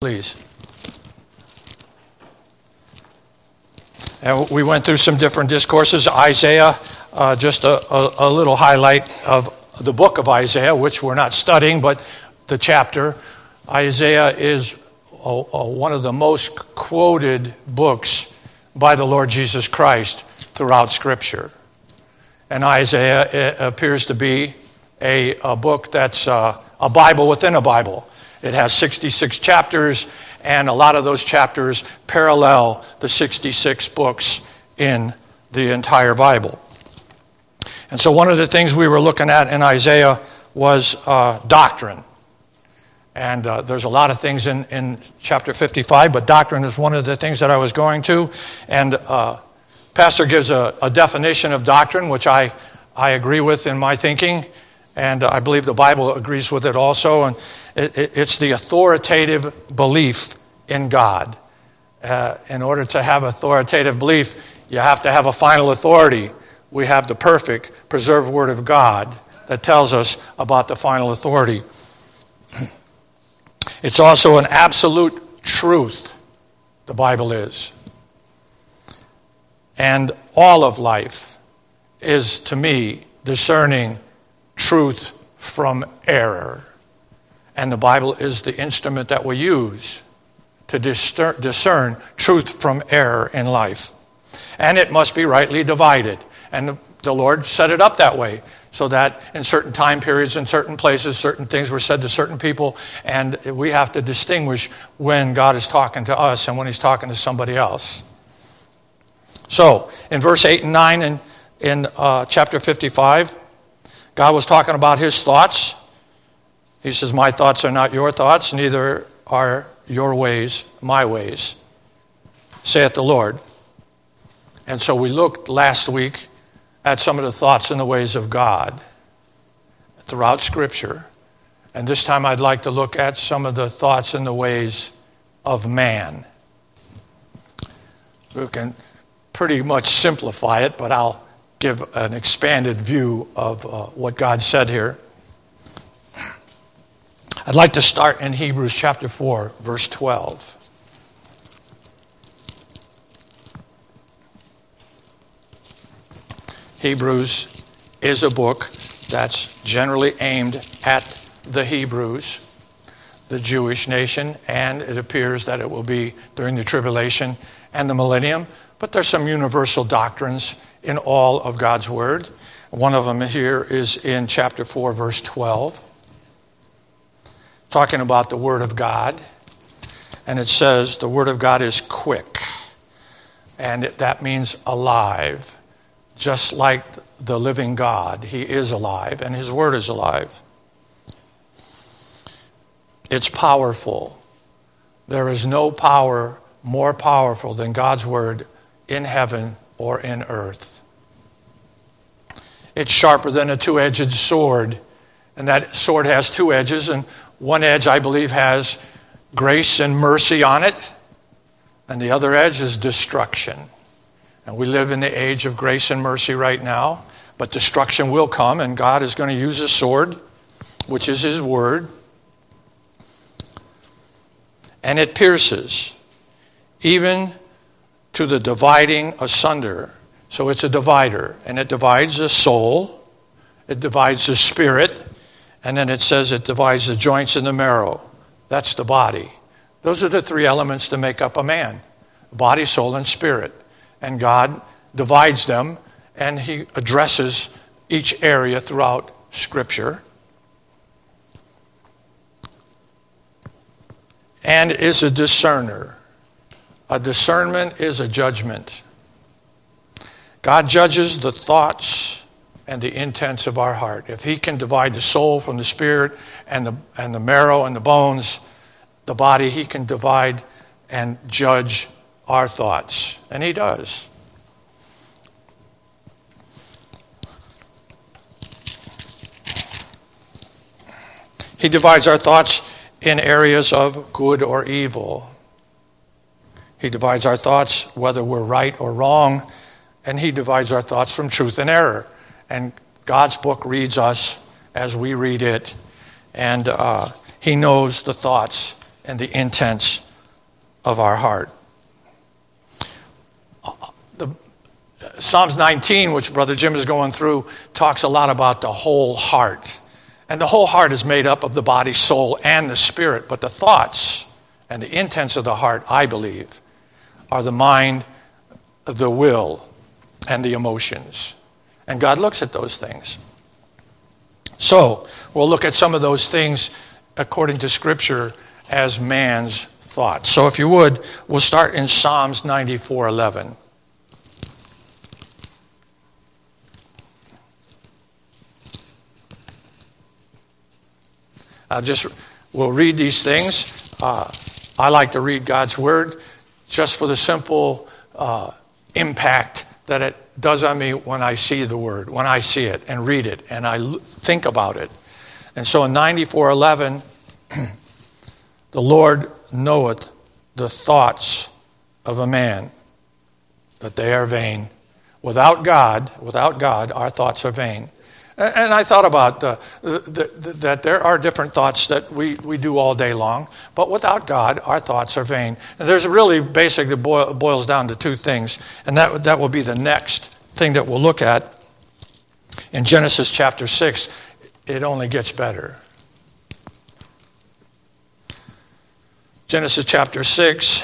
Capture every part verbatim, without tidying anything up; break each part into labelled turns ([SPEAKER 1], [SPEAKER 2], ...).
[SPEAKER 1] Please. And we went through some different discourses. Isaiah, uh, just a, a, a little highlight of the book of Isaiah, which we're not studying, but the chapter. Isaiah is a, a, one of the most quoted books by the Lord Jesus Christ throughout Scripture. And Isaiah appears to be a, a book that's uh, a Bible within a Bible. It has sixty-six chapters, and a lot of those chapters parallel the sixty-six books in the entire Bible. And so one of the things we were looking at in Isaiah was uh, doctrine. And uh, there's a lot of things in, in chapter fifty-five, but doctrine is one of the things that I was going to. And uh, Pastor gives a, a definition of doctrine, which I, I agree with in my thinking. And I believe the Bible agrees with it also. And it, it, it's the authoritative belief in God. Uh, in order to have authoritative belief, you have to have a final authority. We have the perfect, preserved Word of God that tells us about the final authority. It's also an absolute truth, the Bible is. And all of life is, to me, discerning truth from error. And the Bible is the instrument that we use to discern truth from error in life. And it must be rightly divided. And the, the Lord set it up that way, so that in certain time periods, in certain places, certain things were said to certain people, and we have to distinguish when God is talking to us and when He's talking to somebody else. So, in verse eight and nine in, in uh, chapter fifty-five, God was talking about His thoughts. He says, my thoughts are not your thoughts, neither are your ways my ways, saith the Lord. And so we looked last week at some of the thoughts and the ways of God throughout Scripture. And this time I'd like to look at some of the thoughts and the ways of man. We can pretty much simplify it, but I'll give an expanded view of uh, what God said here. I'd like to start in Hebrews chapter four, verse twelve. Hebrews is a book that's generally aimed at the Hebrews, the Jewish nation, and it appears that it will be during the tribulation and the millennium. But there's some universal doctrines in all of God's Word. One of them here is in chapter four, verse twelve, talking about the Word of God. And it says the Word of God is quick, and that means alive. Just like the living God, He is alive, and His Word is alive. It's powerful. There is no power more powerful than God's Word in heaven or in earth. It's sharper than a two-edged sword, and that sword has two edges, and one edge, I believe, has grace and mercy on it, and the other edge is destruction. And we live in the age of grace and mercy right now, but destruction will come, and God is going to use a sword, which is His Word. And it pierces, even to the dividing asunder. So it's a divider, and it divides the soul, it divides the spirit, and then it says it divides the joints and the marrow. That's the body. Those are the three elements that make up a man: body, soul, and spirit. And God divides them, and He addresses each area throughout Scripture. And is a discerner. A discernment is a judgment. God judges the thoughts and the intents of our heart. If He can divide the soul from the spirit and the and the marrow and the bones, the body, He can divide and judge our thoughts. And He does. He divides our thoughts in areas of good or evil. He divides our thoughts whether we're right or wrong, and He divides our thoughts from truth and error. And God's book reads us as we read it, and uh, He knows the thoughts and the intents of our heart. The, Psalms nineteen, which Brother Jim is going through, talks a lot about the whole heart. And the whole heart is made up of the body, soul, and the spirit. But the thoughts and the intents of the heart, I believe, are the mind, the will, and the emotions. And God looks at those things. So, we'll look at some of those things according to Scripture as man's thoughts. So if you would, we'll start in Psalms ninety-four eleven. I'll just, we'll read these things. Uh, I like to read God's Word just for the simple uh, impact that it does on me when I see the Word, when I see it and read it and I l- think about it. And so in ninety-four eleven, the Lord knoweth the thoughts of a man, that they are vain. Without God, without God, our thoughts are vain. And I thought about uh, the, the, that there are different thoughts that we, we do all day long, but without God, our thoughts are vain. And there's really basically boil, boils down to two things, and that that will be the next thing that we'll look at. In Genesis chapter six, it only gets better. Genesis chapter six,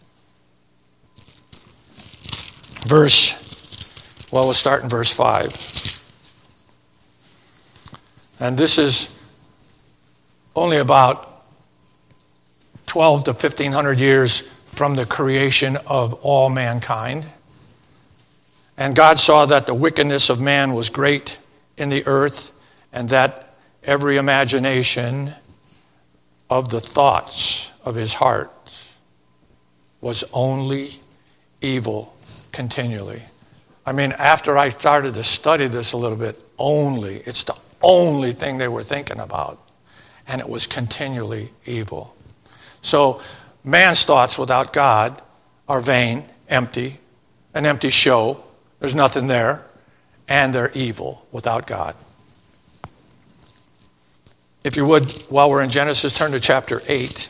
[SPEAKER 1] verse, well, we'll start in verse five. And this is only about twelve to fifteen hundred years from the creation of all mankind. And God saw that the wickedness of man was great in the earth, and that every imagination of the thoughts of his heart was only evil continually. I mean, after I started to study this a little bit, only, it's the only thing they were thinking about. And it was continually evil. So man's thoughts without God are vain, empty, an empty show. There's nothing there. And they're evil without God. If you would, while we're in Genesis, turn to chapter eight.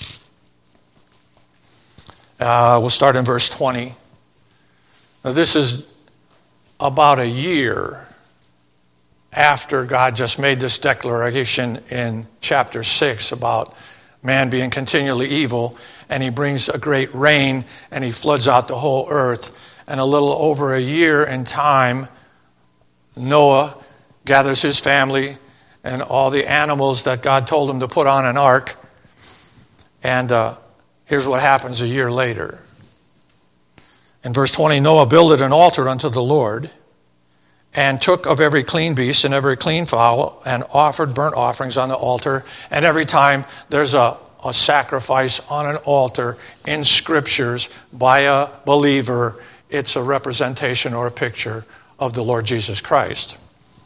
[SPEAKER 1] Uh, we'll start in verse twenty. Now this is about a year after God just made this declaration in chapter six about man being continually evil, and he brings a great rain and he floods out the whole earth. And a little over a year in time, Noah gathers his family and all the animals that God told him to put on an ark. And uh, here's what happens a year later. In verse twenty, Noah builded an altar unto the Lord, and took of every clean beast and every clean fowl, and offered burnt offerings on the altar. And every time there's a, a sacrifice on an altar in Scriptures by a believer, it's a representation or a picture of the Lord Jesus Christ.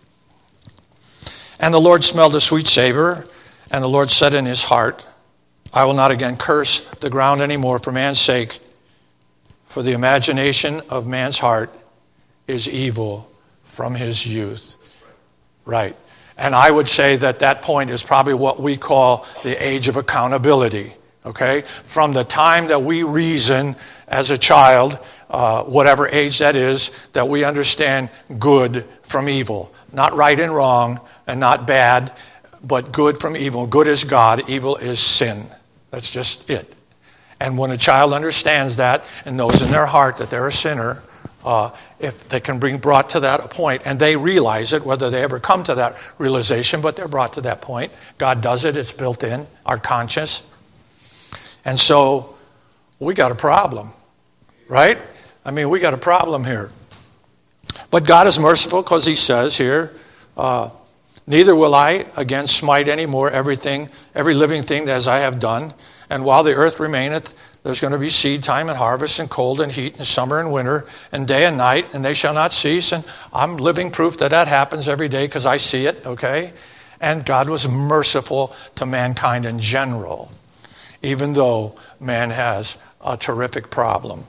[SPEAKER 1] And the Lord smelled a sweet savor, and the Lord said in his heart, I will not again curse the ground anymore for man's sake, for the imagination of man's heart is evil from his youth. Right. And I would say that that point is probably what we call the age of accountability. Okay? From the time that we reason as a child, uh, whatever age that is, that we understand good from evil. Not right and wrong, and not bad, but good from evil. Good is God, evil is sin. That's just it. And when a child understands that and knows in their heart that they're a sinner, uh, if they can bring brought to that point, and they realize it, whether they ever come to that realization, but they're brought to that point. God does it, it's built in, our conscience. And so we got a problem, right? I mean, we got a problem here. But God is merciful because he says here, uh, neither will I again smite any more everything, every living thing as I have done. And while the earth remaineth, there's going to be seed time and harvest and cold and heat and summer and winter and day and night, and they shall not cease. And I'm living proof that that happens every day because I see it, okay? And God was merciful to mankind in general, even though man has a terrific problem.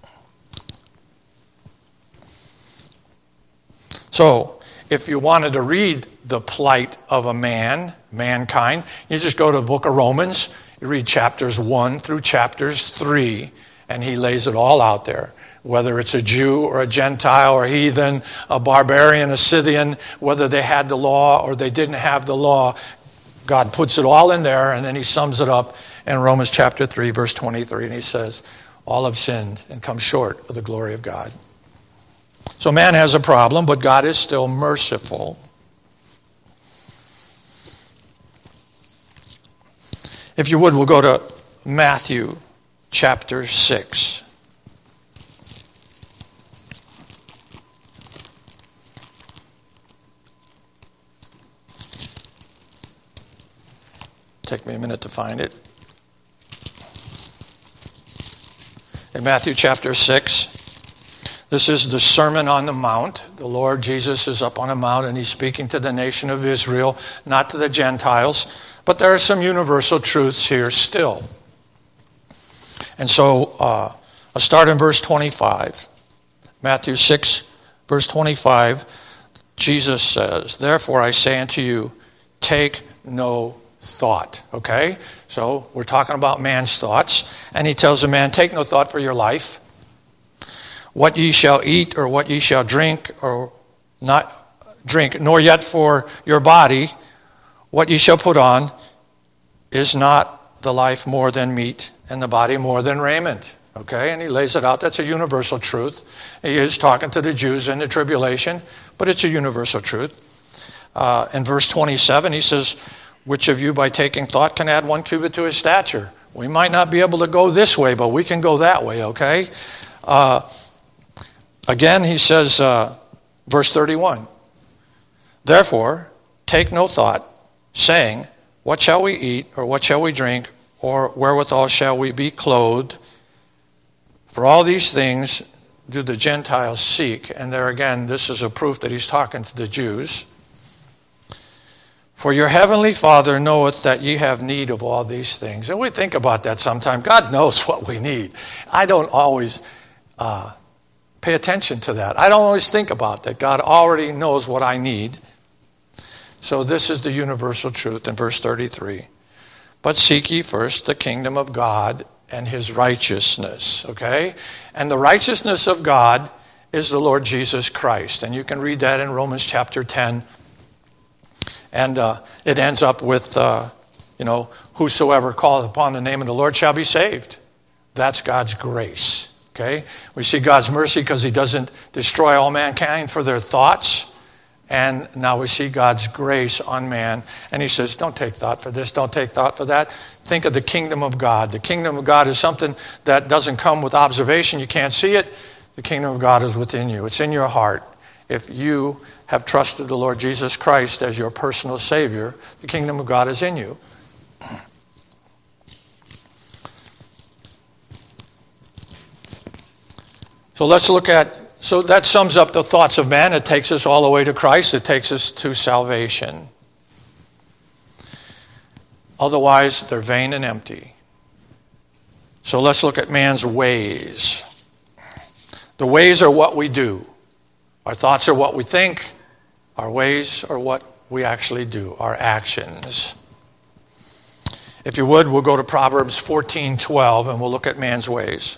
[SPEAKER 1] So, if you wanted to read the plight of a man, mankind, you just go to the book of Romans. You read chapters one through chapters three, and he lays it all out there. Whether it's a Jew or a Gentile or heathen, a barbarian, a Scythian, whether they had the law or they didn't have the law, God puts it all in there, and then he sums it up in Romans chapter three, verse twenty-three, and he says, all have sinned and come short of the glory of God. So man has a problem, but God is still merciful. If you would, we'll go to Matthew chapter six. Take me a minute to find it. In Matthew chapter six, this is the Sermon on the Mount. The Lord Jesus is up on a mount and he's speaking to the nation of Israel, not to the Gentiles. But there are some universal truths here still. And so uh, I'll start in verse twenty-five. Matthew six, verse twenty-five, Jesus says, therefore I say unto you, take no thought. Okay? So we're talking about man's thoughts. And he tells a man, take no thought for your life. What ye shall eat or what ye shall drink or not drink, nor yet for your body, what ye shall put on. Is not the life more than meat and the body more than raiment? Okay, and he lays it out. That's a universal truth. He is talking to the Jews in the tribulation, but it's a universal truth. Uh, in verse twenty-seven, he says, which of you by taking thought can add one cubit to his stature? We might not be able to go this way, but we can go that way, okay? Uh, again, he says, uh, verse thirty-one, therefore, take no thought, saying, what shall we eat, or what shall we drink, or wherewithal shall we be clothed? For all these things do the Gentiles seek. And there again, this is a proof that he's talking to the Jews. For your heavenly Father knoweth that ye have need of all these things. And we think about that sometimes. God knows what we need. I don't always uh, pay attention to that. I don't always think about that. God already knows what I need. So this is the universal truth in verse thirty-three. But seek ye first the kingdom of God and his righteousness. Okay? And the righteousness of God is the Lord Jesus Christ. And you can read that in Romans chapter ten. And uh, it ends up with, uh, you know, whosoever calleth upon the name of the Lord shall be saved. That's God's grace. Okay? We see God's mercy because he doesn't destroy all mankind for their thoughts. And now we see God's grace on man. And he says, don't take thought for this, don't take thought for that. Think of the kingdom of God. The kingdom of God is something that doesn't come with observation. You can't see it. The kingdom of God is within you. It's in your heart. If you have trusted the Lord Jesus Christ as your personal Savior, the kingdom of God is in you. So let's look at So that sums up the thoughts of man. It takes us all the way to Christ. It takes us to salvation. Otherwise, they're vain and empty. So let's look at man's ways. The ways are what we do. Our thoughts are what we think. Our ways are what we actually do, our actions. If you would, we'll go to Proverbs fourteen twelve and we'll look at man's ways.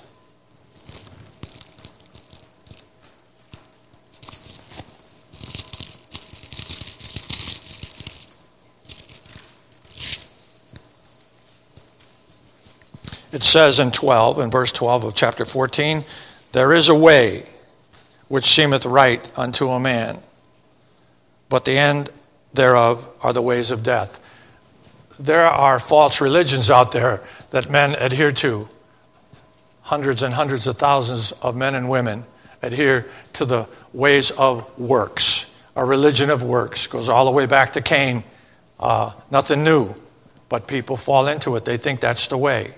[SPEAKER 1] It says in twelve, in verse twelve of chapter fourteen, there is a way which seemeth right unto a man, but the end thereof are the ways of death. There are false religions out there that men adhere to. Hundreds and hundreds of thousands of men and women adhere to the ways of works. A religion of works goes all the way back to Cain. Uh, nothing new, but people fall into it. They think that's the way.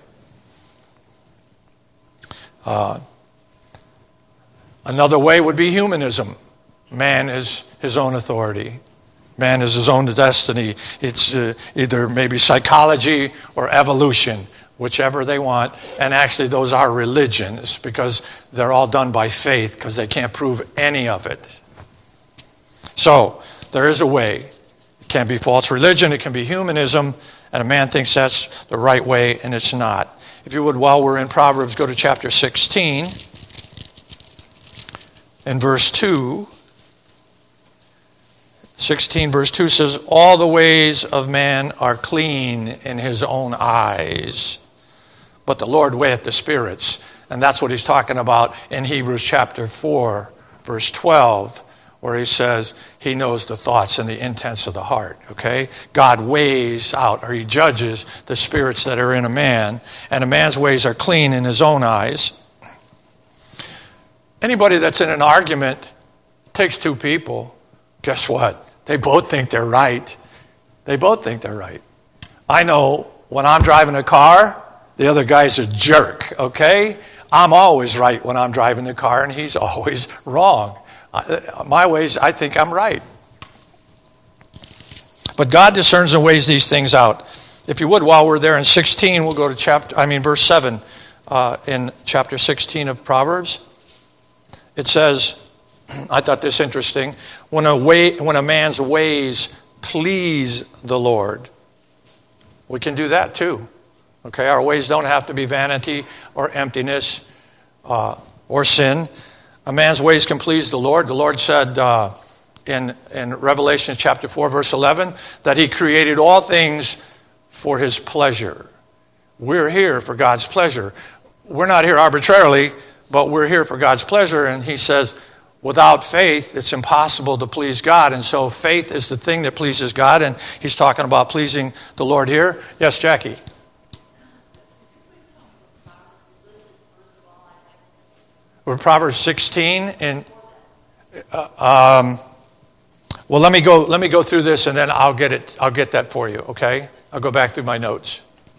[SPEAKER 1] Uh, another way would be humanism. Man is his own authority. Man is his own destiny. It's uh, either maybe psychology or evolution, whichever they want. And actually those are religions because they're all done by faith because they can't prove any of it. So there is a way. It can be false religion. It can be humanism. And a man thinks that's the right way, and it's not. If you would, while we're in Proverbs, go to chapter sixteen. In verse two. sixteen verse two says, all the ways of man are clean in his own eyes, but the Lord weigheth the spirits. And that's what he's talking about in Hebrews chapter four, verse twelve, where he says he knows the thoughts and the intents of the heart, okay? God weighs out, or he judges the spirits that are in a man, and a man's ways are clean in his own eyes. Anybody that's in an argument takes two people. Guess what? They both think they're right. They both think they're right. I know when I'm driving a car, the other guy's a jerk, okay? I'm always right when I'm driving the car, and he's always wrong. My ways, I think I'm right. But God discerns and weighs these things out. If you would, while we're there in sixteen, we'll go to chapter, I mean verse seven uh, in chapter sixteen of Proverbs. It says, I thought this interesting, when a way, when a man's ways please the Lord, we can do that too. Okay, our ways don't have to be vanity or emptiness uh, or sin. A man's ways can please the Lord. The Lord said uh, in, in Revelation chapter four, verse eleven, that he created all things for his pleasure. We're here for God's pleasure. We're not here arbitrarily, but we're here for God's pleasure. And he says, without faith, it's impossible to please God. And so faith is the thing that pleases God. And he's talking about pleasing the Lord here. Yes, Jackie. We're Proverbs sixteen, and uh, um, well, let me go. Let me go through this, and then I'll get it. I'll get that for you. Okay, I'll go back through my notes.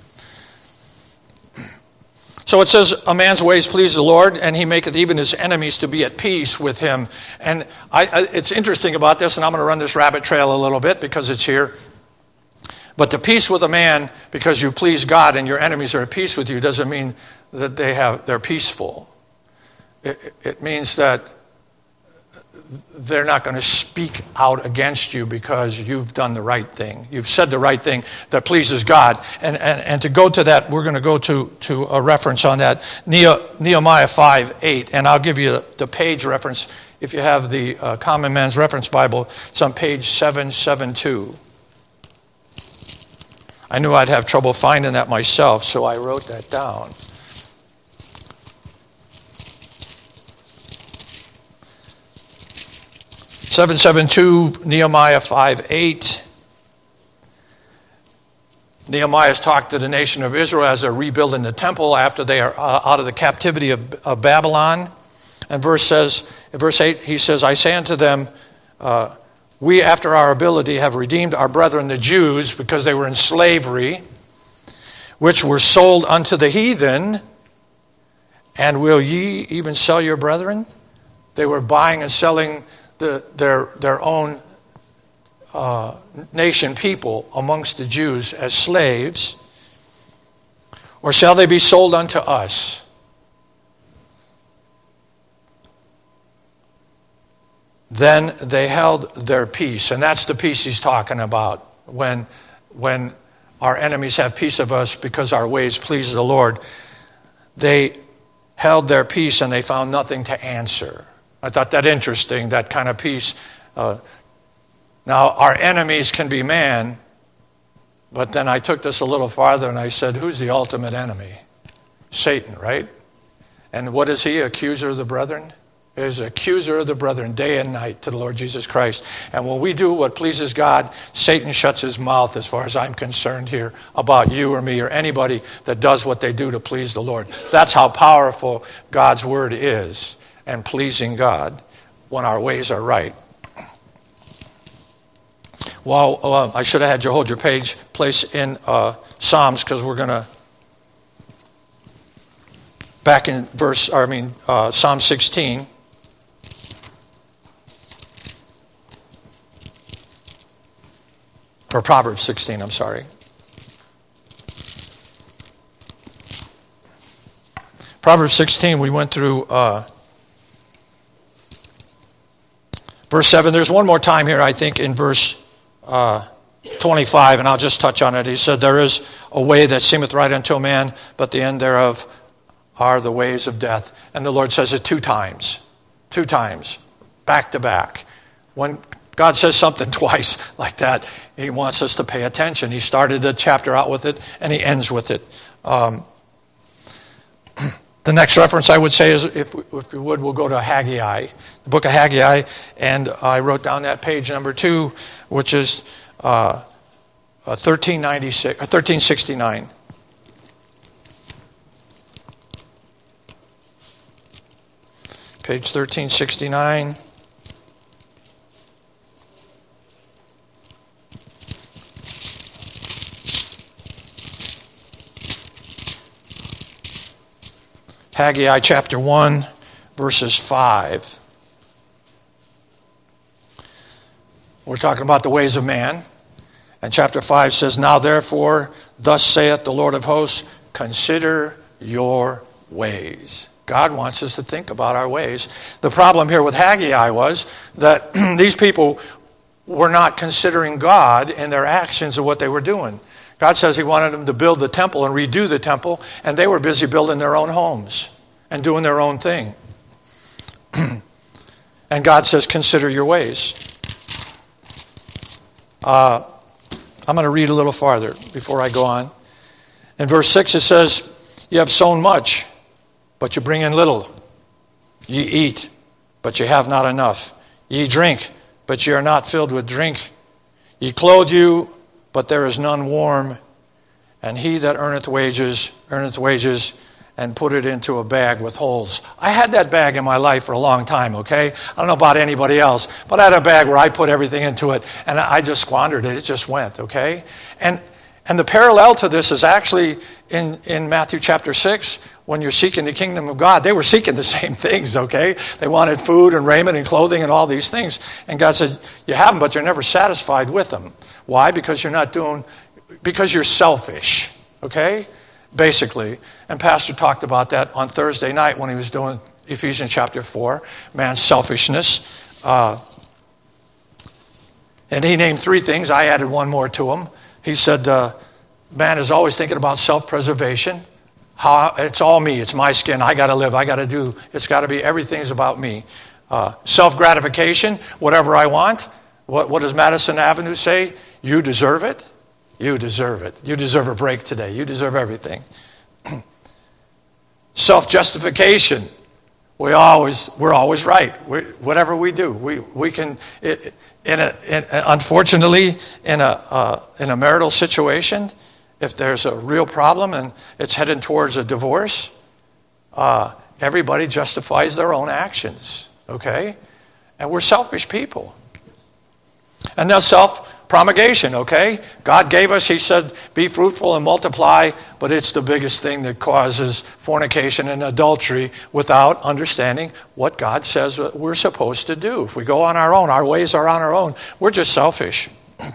[SPEAKER 1] So it says, "A man's ways please the Lord, and he maketh even his enemies to be at peace with him." And I, I, it's interesting about this, and I'm going to run this rabbit trail a little bit because it's here. But the peace with a man, because you please God and your enemies are at peace with you, doesn't mean that they have they're peaceful. It means that they're not going to speak out against you because you've done the right thing. You've said the right thing that pleases God. And and, and to go to that, we're going to go to, to a reference on that, Nehemiah five eight. And I'll give you the page reference. If you have the uh, Common Man's Reference Bible, it's on page seven seventy-two. I knew I'd have trouble finding that myself, so I wrote that down. seven seventy-two, Nehemiah five eight. Nehemiah's talked to the nation of Israel as they're rebuilding the temple after they are uh, out of the captivity of, of Babylon. And verse says, in verse eight, he says, I say unto them, uh, we after our ability have redeemed our brethren the Jews because they were in slavery, which were sold unto the heathen, and will ye even sell your brethren? They were buying and selling The, their their own uh, nation people amongst the Jews as slaves, or shall they be sold unto us? Then they held their peace, and that's the peace he's talking about. When when our enemies have peace of us because our ways please the Lord, they held their peace and they found nothing to answer. I thought that interesting, that kind of peace. Uh, now, our enemies can be man, but then I took this a little farther and I said, who's the ultimate enemy? Satan, right? And what is he? Accuser of the brethren? He's an accuser of the brethren day and night to the Lord Jesus Christ. And when we do what pleases God, Satan shuts his mouth, as far as I'm concerned here, about you or me or anybody that does what they do to please the Lord. That's how powerful God's word is. And pleasing God when our ways are right. Well, uh, I should have had you hold your page place in uh, Psalms, because we're going to back in verse. Or I mean uh, Psalm sixteen. Or Proverbs sixteen. I'm sorry. Proverbs sixteen. We went through. Uh, Verse seven, there's one more time here, I think, in verse uh, twenty-five, and I'll just touch on it. He said, there is a way that seemeth right unto a man, but the end thereof are the ways of death. And the Lord says it two times. Two times. Back to back. When God says something twice like that, he wants us to pay attention. He started the chapter out with it, and he ends with it. Um, the next reference I would say is, if we, if we would, we'll go to Haggai, the book of Haggai, and I wrote down that page number two, which is uh, uh, thirteen ninety-six, or thirteen sixty-nine. Page thirteen sixty-nine. Haggai chapter one, verses five. We're talking about the ways of man. And chapter five says, now therefore, thus saith the Lord of hosts, consider your ways. God wants us to think about our ways. The problem here with Haggai was that these people were not considering God in their actions of what they were doing. God says he wanted them to build the temple and redo the temple, and they were busy building their own homes and doing their own thing. And God says, consider your ways. Uh, I'm going to read a little farther before I go on. In verse six it says, you have sown much, but you bring in little. Ye eat, but ye have not enough. Ye drink, but ye are not filled with drink. Ye clothe you, but there is none warm. And he that earneth wages, earneth wages, and put it into a bag with holes. I had that bag in my life for a long time, okay? I don't know about anybody else, but I had a bag where I put everything into it, and I just squandered it. It just went, okay? And and the parallel to this is actually in, in Matthew chapter six, when you're seeking the kingdom of God. They were seeking the same things, okay? They wanted food and raiment and clothing and all these things. And God said, you have them, but you're never satisfied with them. Why? Because you're not doing, because you're selfish, okay? Basically. And Pastor talked about that on Thursday night when he was doing Ephesians chapter four, man's selfishness. Uh, and he named three things. I added one more to him. He said, uh, man is always thinking about self-preservation. How it's all me. It's my skin. I got to live. I got to do. It's got to be, everything's about me. Uh, self-gratification, whatever I want. What, what does Madison Avenue say? You deserve it. You deserve it. You deserve a break today. You deserve everything. Self-justification. We always, we're always right. We, whatever we do, we we can. It, in a, in, unfortunately, in a uh, in a marital situation, if there's a real problem and it's heading towards a divorce, uh, everybody justifies their own actions. Okay, and we're selfish people. And now self-promulgation, okay? God gave us, he said, be fruitful and multiply, but it's the biggest thing that causes fornication and adultery without understanding what God says we're supposed to do. If we go on our own, our ways are on our own, we're just selfish.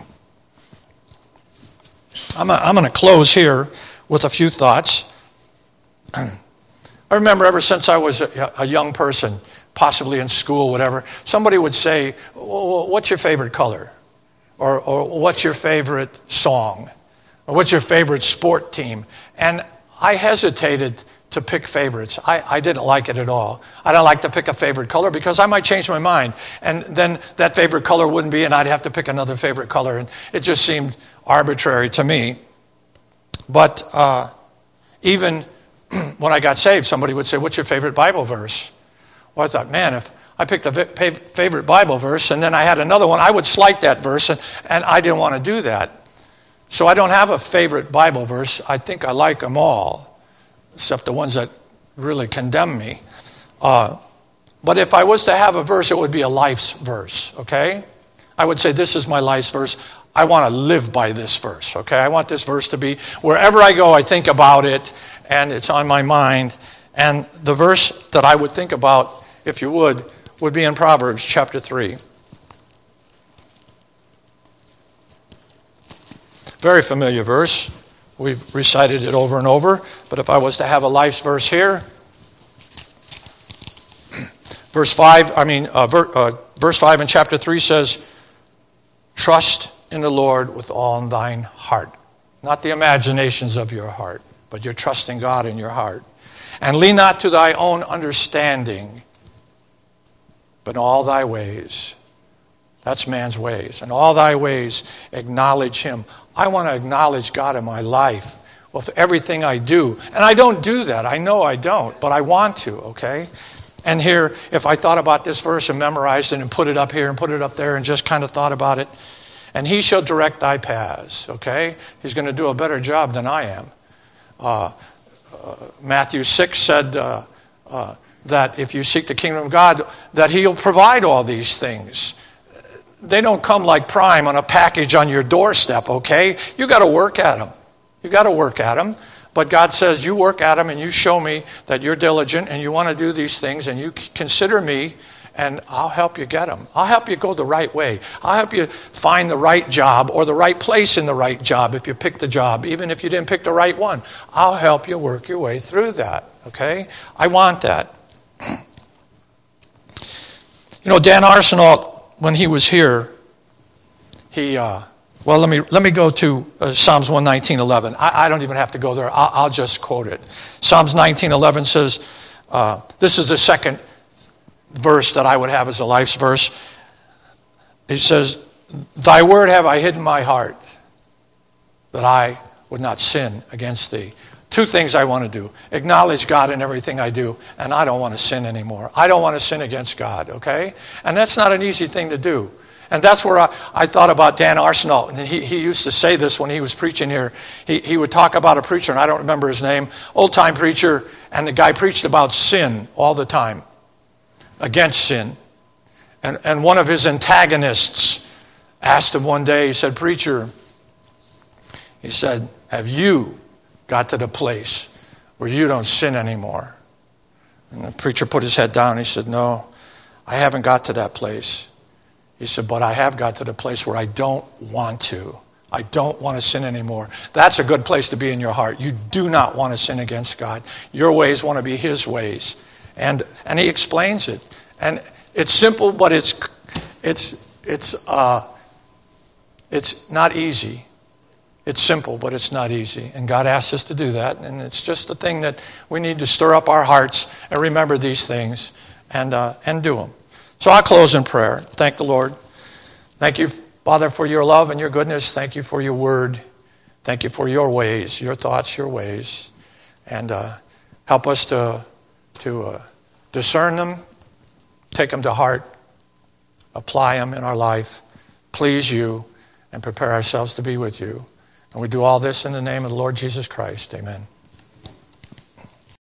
[SPEAKER 1] I'm going to close here with a few thoughts. I remember ever since I was a, a young person, possibly in school, whatever, somebody would say, well, what's your favorite color? Or, or what's your favorite song? Or what's your favorite sport team? And I hesitated to pick favorites. I, I didn't like it at all. I don't like to pick a favorite color because I might change my mind. And then that favorite color wouldn't be, and I'd have to pick another favorite color. And it just seemed arbitrary to me. But uh, even when I got saved, somebody would say, what's your favorite Bible verse? Well, I thought, man, if I picked a favorite Bible verse and then I had another one, I would slight that verse, and, and I didn't want to do that. So I don't have a favorite Bible verse. I think I like them all, except the ones that really condemn me. Uh, but if I was to have a verse, it would be a life's verse, okay? I would say, this is my life's verse. I want to live by this verse, okay? I want this verse to be, wherever I go, I think about it, and it's on my mind. And the verse that I would think about, if you would, would be in Proverbs chapter three. Very familiar verse. We've recited it over and over. But if I was to have a life's verse here, verse five, I mean, uh, ver, uh, verse five in chapter three says, trust in the Lord with all thine heart. Not the imaginations of your heart, but you're trusting God in your heart. And lean not to thy own understanding, but in all thy ways. That's man's ways. In all thy ways, acknowledge him. I want to acknowledge God in my life with everything I do. And I don't do that. I know I don't, but I want to, okay? And here, if I thought about this verse and memorized it and put it up here and put it up there and just kind of thought about it, and he shall direct thy paths, okay? He's going to do a better job than I am. Uh, uh, Matthew six said uh, uh, that if you seek the kingdom of God, that he'll provide all these things. They don't come like Prime on a package on your doorstep, okay? You got to work at them. You got to work at them. But God says, you work at them and you show me that you're diligent and you want to do these things and you consider me, and I'll help you get them. I'll help you go the right way. I'll help you find the right job or the right place in the right job if you pick the job, even if you didn't pick the right one. I'll help you work your way through that, okay? I want that. You know, Dan Arsenault, when he was here, he, uh, well, let me let me go to uh, Psalms one nineteen eleven. I, I don't even have to go there. I'll, I'll just quote it. Psalms nineteen eleven says, uh, this is the second verse that I would have as a life's verse. He says, thy word have I hidden in my heart, that I would not sin against thee. Two things I want to do. Acknowledge God in everything I do, and I don't want to sin anymore. I don't want to sin against God, okay? And that's not an easy thing to do. And that's where I, I thought about Dan Arsenault. And he, he used to say this when he was preaching here. He, he would talk about a preacher, and I don't remember his name, old-time preacher, and the guy preached about sin all the time, against sin. And, and one of his antagonists asked him one day, he said, preacher, he said, have you got to the place where you don't sin anymore? And the preacher put his head down. He said, no, I haven't got to that place. He said, but I have got to the place where I don't want to. I don't want to sin anymore. That's a good place to be in your heart. You do not want to sin against God. Your ways want to be his ways. And and he explains it. And it's simple, but it's it's it's uh it's not easy. It's simple, but it's not easy. And God asks us to do that. And it's just the thing that we need to stir up our hearts and remember these things and uh, and do them. So I'll close in prayer. Thank the Lord. Thank you, Father, for your love and your goodness. Thank you for your word. Thank you for your ways, your thoughts, your ways. And uh, help us to, to uh, discern them, take them to heart, apply them in our life, please you, and prepare ourselves to be with you. And we do all this in the name of the Lord Jesus Christ. Amen.